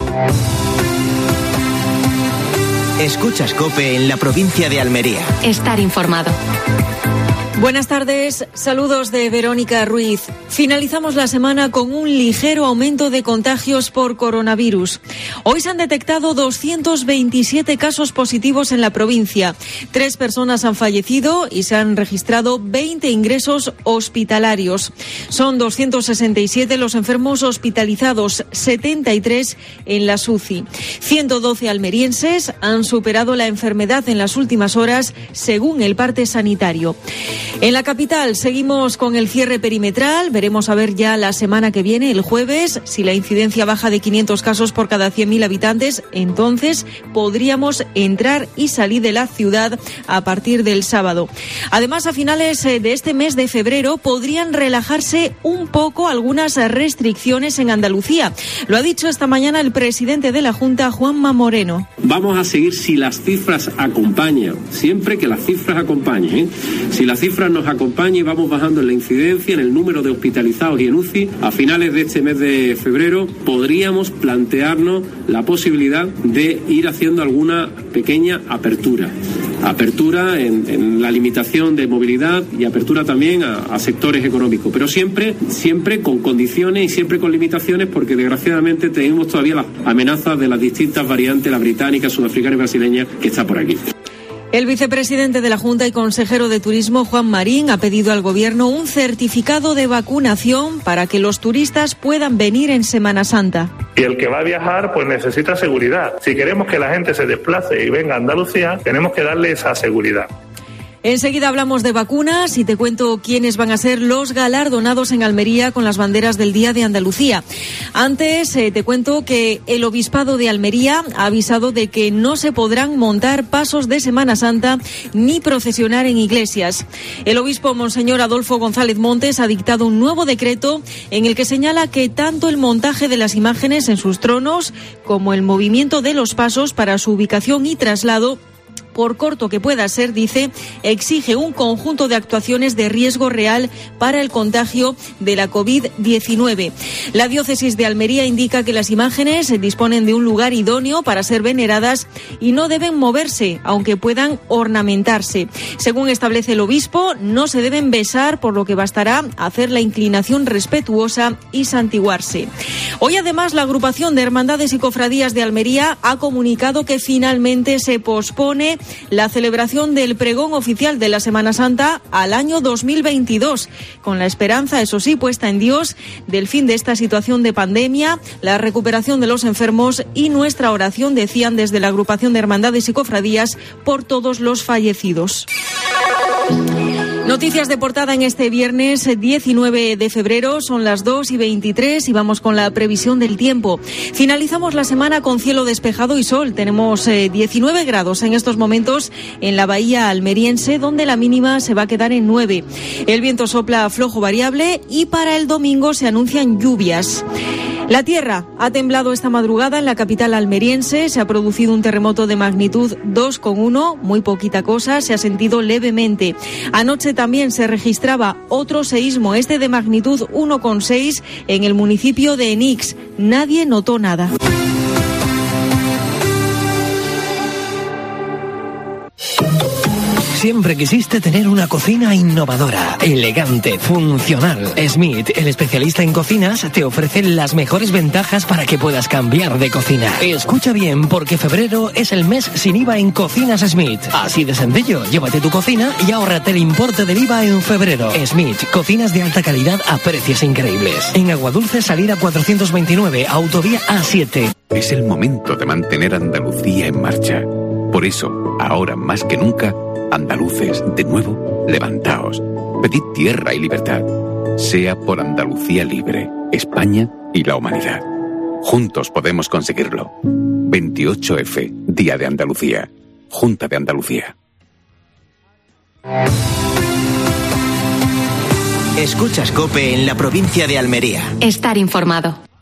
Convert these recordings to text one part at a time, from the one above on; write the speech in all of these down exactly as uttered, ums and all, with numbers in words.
Escuchas COPE en la provincia de Almería. Estar informado. Buenas tardes, saludos de Verónica Ruiz. Finalizamos la semana con un ligero aumento de contagios por coronavirus. Hoy se han detectado doscientos veintisiete casos positivos en la provincia. Tres personas han fallecido y se han registrado veinte ingresos hospitalarios. Son doscientos sesenta y siete los enfermos hospitalizados, setenta y tres en las U C I. ciento doce almerienses han superado la enfermedad en las últimas horas, según el parte sanitario. En la capital seguimos con el cierre perimetral. Veremos a ver ya la semana que viene, el jueves, si la incidencia baja de quinientos casos por cada cien mil habitantes. Entonces podríamos entrar y salir de la ciudad a partir del sábado. Además, a finales de este mes de febrero podrían relajarse un poco algunas restricciones en Andalucía. Lo ha dicho esta mañana el presidente de la Junta, Juanma Moreno. Vamos a seguir si las cifras acompañan, siempre que las cifras acompañen, ¿eh? Si las cifras nos acompañan y vamos bajando en la incidencia, en el número de hospitalizados y en U C I, a finales de este mes de febrero podríamos plantearnos la posibilidad de ir haciendo alguna pequeña apertura. Apertura en, en la limitación de movilidad y apertura también a, a sectores económicos, pero siempre, siempre con condiciones y siempre con limitaciones, porque desgraciadamente tenemos todavía las amenazas de las distintas variantes, la británica, sudafricana y brasileña, que está por aquí. El vicepresidente de la Junta y consejero de Turismo, Juan Marín, ha pedido al Gobierno un certificado de vacunación para que los turistas puedan venir en Semana Santa. Y el que va a viajar, pues necesita seguridad. Si queremos que la gente se desplace y venga a Andalucía, tenemos que darle esa seguridad. Enseguida hablamos de vacunas y te cuento quiénes van a ser los galardonados en Almería con las banderas del Día de Andalucía. Antes eh, te cuento que el Obispado de Almería ha avisado de que no se podrán montar pasos de Semana Santa ni procesionar en iglesias. El obispo Monseñor Adolfo González Montes ha dictado un nuevo decreto en el que señala que tanto el montaje de las imágenes en sus tronos como el movimiento de los pasos para su ubicación y traslado, por corto que pueda ser, dice, exige un conjunto de actuaciones de riesgo real para el contagio de la covid diecinueve. La diócesis de Almería indica que las imágenes disponen de un lugar idóneo para ser veneradas y no deben moverse, aunque puedan ornamentarse. Según establece el obispo, no se deben besar, por lo que bastará hacer la inclinación respetuosa y santiguarse. Hoy, además, la agrupación de Hermandades y Cofradías de Almería ha comunicado que finalmente se pospone la celebración del pregón oficial de la Semana Santa al año dos mil veintidós, con la esperanza, eso sí, puesta en Dios, del fin de esta situación de pandemia, la recuperación de los enfermos y nuestra oración, decían desde la agrupación de Hermandades y Cofradías, por todos los fallecidos. Noticias de portada en este viernes diecinueve de febrero, son las dos y veintitrés y vamos con la previsión del tiempo. Finalizamos la semana con cielo despejado y sol. Tenemos eh, diecinueve grados en estos momentos en la bahía almeriense, donde la mínima se va a quedar en nueve. El viento sopla flojo variable y para el domingo se anuncian lluvias. La tierra ha temblado esta madrugada en la capital almeriense. Se ha producido un terremoto de magnitud dos coma uno, muy poquita cosa, se ha sentido levemente. Anoche también se registraba otro seísmo, este de magnitud uno coma seis, en el municipio de Enix. Nadie notó nada. Siempre quisiste tener una cocina innovadora, elegante, funcional. Smith, el especialista en cocinas, te ofrece las mejores ventajas para que puedas cambiar de cocina. Escucha bien, porque febrero es el mes sin I V A en Cocinas Smith. Así de sencillo, llévate tu cocina y ahórrate el importe del I V A en febrero. Smith, cocinas de alta calidad a precios increíbles. En Aguadulce, salida cuatrocientos veintinueve, autovía A siete. Es el momento de mantener Andalucía en marcha. Por eso, ahora más que nunca, andaluces, de nuevo, levantaos. Pedid tierra y libertad. Sea por Andalucía libre, España y la humanidad. Juntos podemos conseguirlo. veintiocho efe, Día de Andalucía. Junta de Andalucía. Escuchas COPE en la provincia de Almería. Estar informado.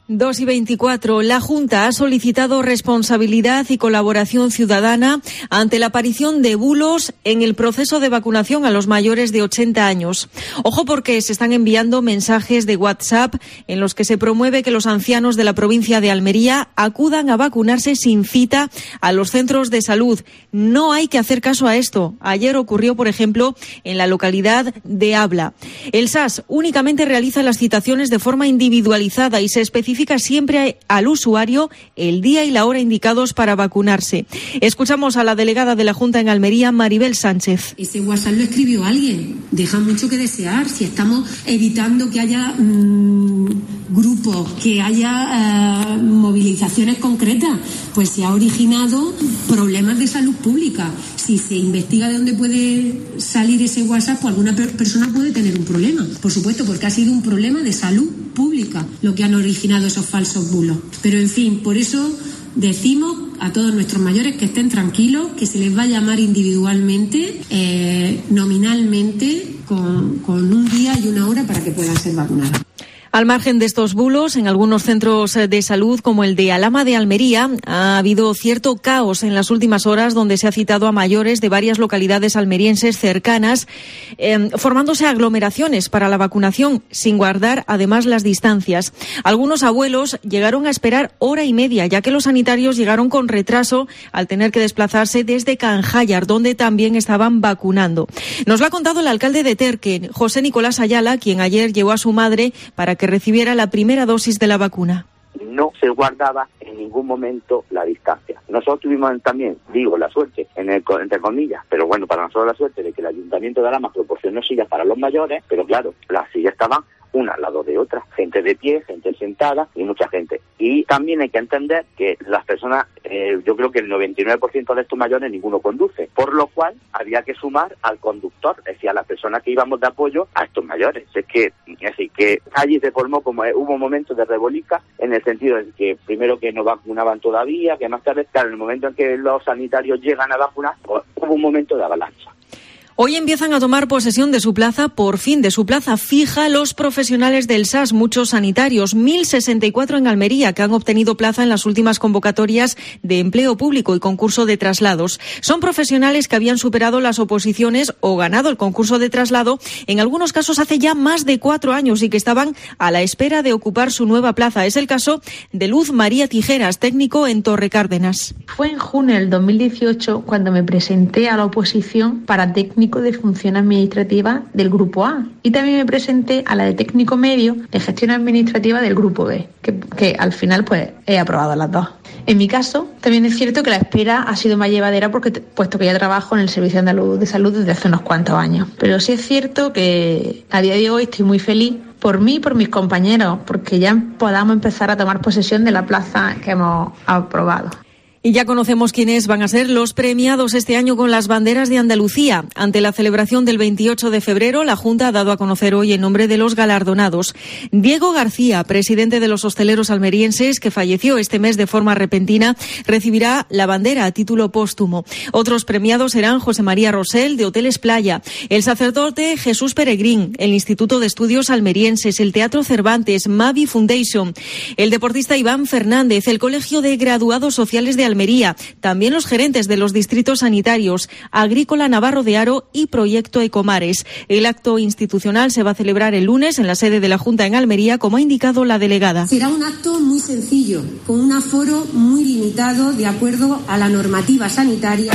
dos y veinticuatro. La Junta ha solicitado responsabilidad y colaboración ciudadana ante la aparición de bulos en el proceso de vacunación a los mayores de ochenta años. Ojo, porque se están enviando mensajes de WhatsApp en los que se promueve que los ancianos de la provincia de Almería acudan a vacunarse sin cita a los centros de salud. No hay que hacer caso a esto. Ayer ocurrió, por ejemplo, en la localidad de Abla. El S A S únicamente realiza las citaciones de forma individualizada y se especifica siempre al usuario el día y la hora indicados para vacunarse. Escuchamos a la delegada de la Junta en Almería, Maribel Sánchez. Ese WhatsApp lo escribió alguien. Deja mucho que desear. Si estamos evitando que haya mmm, grupos, que haya uh, movilizaciones concretas, pues se ha originado problemas de salud pública. Si se investiga de dónde puede salir ese WhatsApp, pues alguna per- persona puede tener un problema. Por supuesto, porque ha sido un problema de salud pública lo que han originado esos falsos bulos. Pero, en fin, por eso decimos a todos nuestros mayores que estén tranquilos, que se les va a llamar individualmente, eh, nominalmente, con, con un día y una hora para que puedan ser vacunados. Al margen de estos bulos, en algunos centros de salud, como el de Alhama de Almería, ha habido cierto caos en las últimas horas, donde se ha citado a mayores de varias localidades almerienses cercanas, eh, formándose aglomeraciones para la vacunación, sin guardar además las distancias. Algunos abuelos llegaron a esperar hora y media, ya que los sanitarios llegaron con retraso al tener que desplazarse desde Canjayar, donde también estaban vacunando. Nos lo ha contado el alcalde de Terque, José Nicolás Ayala, quien ayer llevó a su madre para que recibiera la primera dosis de la vacuna. No se guardaba en ningún momento la distancia. Nosotros tuvimos también, digo, la suerte, en el, entre comillas, pero bueno, para nosotros la suerte de que el Ayuntamiento de Alhama proporcionó sillas para los mayores, pero claro, las sillas estaban una al lado de otra, gente de pie, gente sentada y mucha gente. Y también hay que entender que las personas, eh, yo creo que el noventa y nueve por ciento de estos mayores ninguno conduce, por lo cual había que sumar al conductor, es decir, a las personas que íbamos de apoyo a estos mayores. Es que, es decir, que allí se formó como eh, hubo momentos de rebolica, en el sentido de que primero que no vacunaban todavía, que más tarde, claro, en el momento en que los sanitarios llegan a vacunar, pues, hubo un momento de avalancha. Hoy empiezan a tomar posesión de su plaza, por fin, de su plaza fija, los profesionales del S A S, muchos sanitarios, mil sesenta y cuatro en Almería, que han obtenido plaza en las últimas convocatorias de empleo público y concurso de traslados. Son profesionales que habían superado las oposiciones o ganado el concurso de traslado, en algunos casos hace ya más de cuatro años, y que estaban a la espera de ocupar su nueva plaza. Es el caso de Luz María Tijeras, técnico en Torrecárdenas. Fue en junio del dos mil dieciocho cuando me presenté a la oposición para técnico de función administrativa del Grupo A, y también me presenté a la de técnico medio de gestión administrativa del Grupo B, que, que al final pues he aprobado las dos. En mi caso, también es cierto que la espera ha sido más llevadera, porque puesto que ya trabajo en el Servicio Andaluz de Salud desde hace unos cuantos años. Pero sí es cierto que a día de hoy estoy muy feliz por mí y por mis compañeros, porque ya podamos empezar a tomar posesión de la plaza que hemos aprobado. Y ya conocemos quiénes van a ser los premiados este año con las banderas de Andalucía. Ante la celebración del veintiocho de febrero, la Junta ha dado a conocer hoy el nombre de los galardonados. Diego García, presidente de los hosteleros almerienses, que falleció este mes de forma repentina, recibirá la bandera a título póstumo. Otros premiados serán José María Rosell, de Hoteles Playa, el sacerdote Jesús Peregrín, el Instituto de Estudios Almerienses, el Teatro Cervantes, Mavi Foundation, el deportista Iván Fernández, el Colegio de Graduados Sociales de Almería, Almería, también los gerentes de los distritos sanitarios, Agrícola Navarro de Haro y Proyecto Ecomares. El acto institucional se va a celebrar el lunes en la sede de la Junta en Almería, como ha indicado la delegada. Será un acto muy sencillo, con un aforo muy limitado de acuerdo a la normativa sanitaria.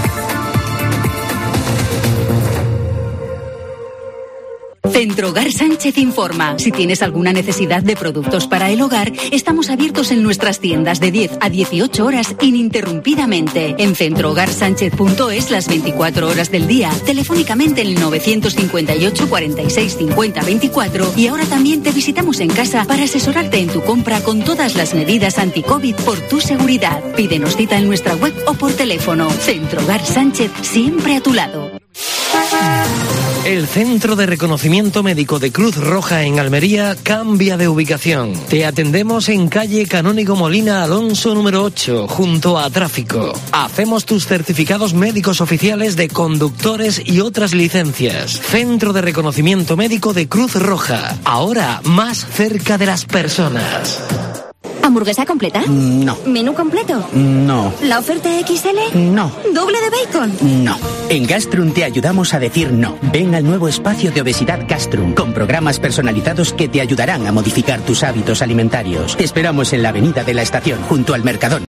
Centrogar Sánchez informa. Si tienes alguna necesidad de productos para el hogar, estamos abiertos en nuestras tiendas de diez a dieciocho horas ininterrumpidamente. En centrogar sánchez punto es las veinticuatro horas del día, telefónicamente en el novecientos cincuenta y ocho cuarenta y seis cincuenta veinticuatro, y ahora también te visitamos en casa para asesorarte en tu compra con todas las medidas anti-COVID por tu seguridad. Pídenos cita en nuestra web o por teléfono. Centrogar Sánchez, siempre a tu lado. El Centro de Reconocimiento Médico de Cruz Roja en Almería cambia de ubicación. Te atendemos en calle Canónigo Molina Alonso número ocho, junto a Tráfico. Hacemos tus certificados médicos oficiales de conductores y otras licencias. Centro de Reconocimiento Médico de Cruz Roja, ahora más cerca de las personas. ¿Hamburguesa completa? No. ¿Menú completo? No. ¿La oferta equis ele? No. ¿Doble de bacon? No. En Gastrum te ayudamos a decir no. Ven al nuevo espacio de obesidad Gastrum, con programas personalizados que te ayudarán a modificar tus hábitos alimentarios. Te esperamos en la Avenida de la Estación, junto al Mercadón.